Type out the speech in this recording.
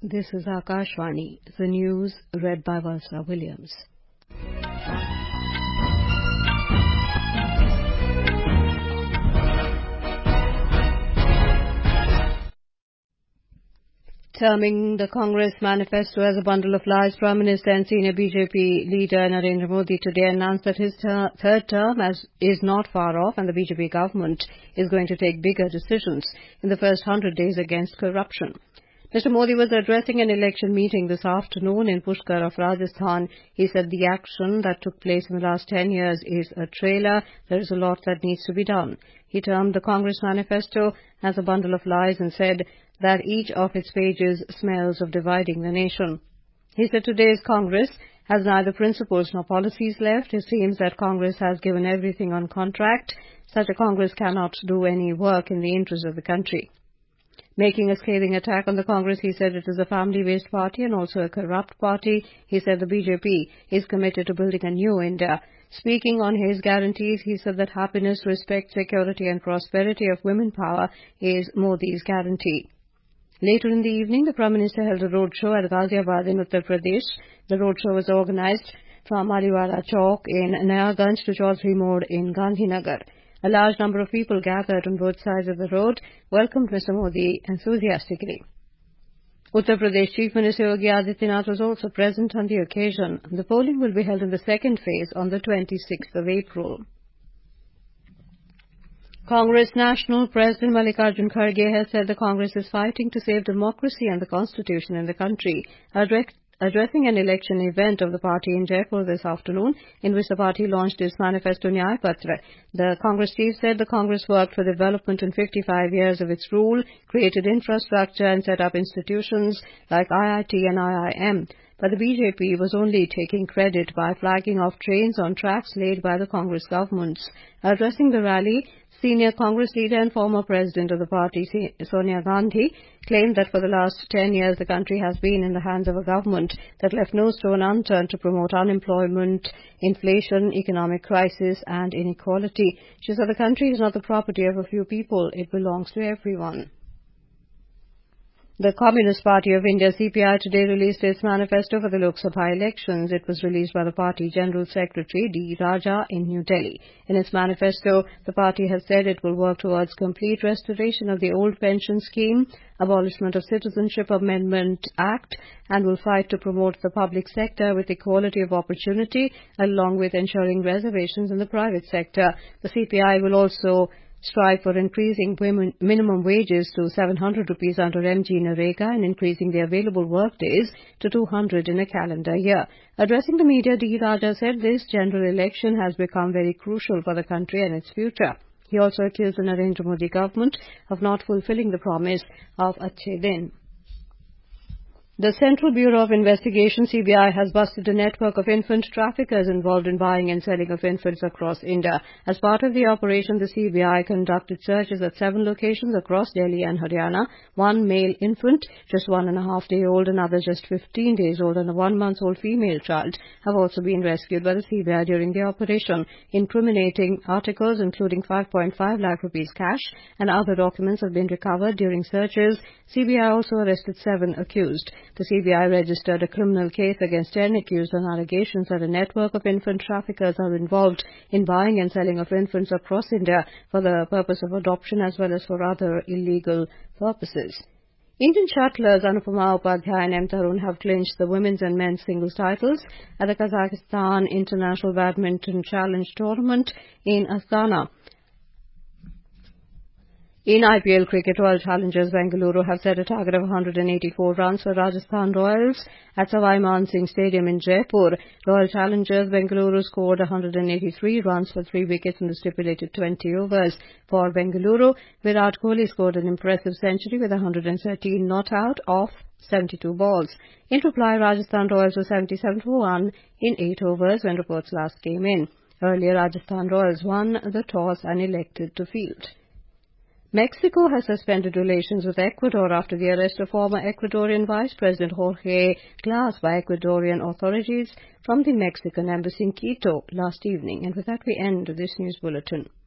This is Akashvani, the news read by Valsa Williams. Terming the Congress manifesto as a bundle of lies, Prime Minister and senior BJP leader Narendra Modi today announced that his third term is not far off and the BJP government is going to take bigger decisions in the first 100 days against corruption. Mr. Modi was addressing an election meeting this afternoon in Pushkar of Rajasthan. He said the action that took place in the last 10 years is a trailer. There is a lot that needs to be done. He termed the Congress manifesto as a bundle of lies and said that each of its pages smells of dividing the nation. He said today's Congress has neither principles nor policies left. It seems that Congress has given everything on contract. Such a Congress cannot do any work in the interest of the country. Making a scathing attack on the Congress, he said it is a family-based party and also a corrupt party. He said the BJP is committed to building a new India. Speaking on his guarantees, he said that happiness, respect, security and prosperity of women power is Modi's guarantee. Later in the evening, the Prime Minister held a roadshow at Ghaziabad in Uttar Pradesh. The roadshow was organized from Aliwala Chowk in Nayaganj to Chaudhry Mode in Gandhinagar. A large number of people gathered on both sides of the road welcomed Mr. Modi enthusiastically. Uttar Pradesh Chief Minister Yogi Adityanath was also present on the occasion. The polling will be held in the second phase on the 26th of April. Congress National President Mallikarjun Kharge has said the Congress is fighting to save democracy and the Constitution in the country. Addressing an election event of the party in Jaipur this afternoon, in which the party launched its manifesto Nyay Patra, the Congress chief said the Congress worked for development in 55 years of its rule, created infrastructure and set up institutions like IIT and IIM. But the BJP was only taking credit by flagging off trains on tracks laid by the Congress governments. Addressing the rally, senior Congress leader and former president of the party, Sonia Gandhi, claimed that for the last 10 years the country has been in the hands of a government that left no stone unturned to promote unemployment, inflation, economic crisis and inequality. She said the country is not the property of a few people, it belongs to everyone. The Communist Party of India, CPI, today released its manifesto for the Lok Sabha elections. It was released by the party General Secretary D. Raja in New Delhi. In its manifesto, the party has said it will work towards complete restoration of the old pension scheme, abolishment of Citizenship Amendment Act, and will fight to promote the public sector with equality of opportunity, along with ensuring reservations in the private sector. The CPI will also strive for increasing minimum wages to 700 rupees under MG Narega and increasing the available work days to 200 in a calendar year. Addressing the media, D. Raja said this general election has become very crucial for the country and its future. He also accused the Narendra Modi government of not fulfilling the promise of Achhe Din. The Central Bureau of Investigation, CBI, has busted a network of infant traffickers involved in buying and selling of infants across India. As part of the operation, the CBI conducted searches at 7 locations across Delhi and Haryana. One male infant, just 1.5-day-old, another just 15 days old, and a 1-month-old female child have also been rescued by the CBI during the operation. Incriminating articles, including 5.5 lakh rupees cash and other documents, have been recovered during searches. CBI also arrested 7 accused. The CBI registered a criminal case against 10 accused on allegations that a network of infant traffickers are involved in buying and selling of infants across India for the purpose of adoption as well as for other illegal purposes. Indian shuttlers Anupama Upadhyay and M. Tarun have clinched the women's and men's singles titles at the Kazakhstan International Badminton Challenge Tournament in Astana. In IPL cricket, Royal Challengers Bengaluru have set a target of 184 runs for Rajasthan Royals at Savai Man Singh Stadium in Jaipur. Royal Challengers Bengaluru scored 183 runs for 3 wickets in the stipulated 20 overs. For Bengaluru, Virat Kohli scored an impressive century with 113 not out of 72 balls. In reply, Rajasthan Royals were 77 for 1 in 8 overs when reports last came in. Earlier, Rajasthan Royals won the toss and elected to field. Mexico has suspended relations with Ecuador after the arrest of former Ecuadorian Vice President Jorge Glass by Ecuadorian authorities from the Mexican embassy in Quito last evening. And with that, we end this news bulletin.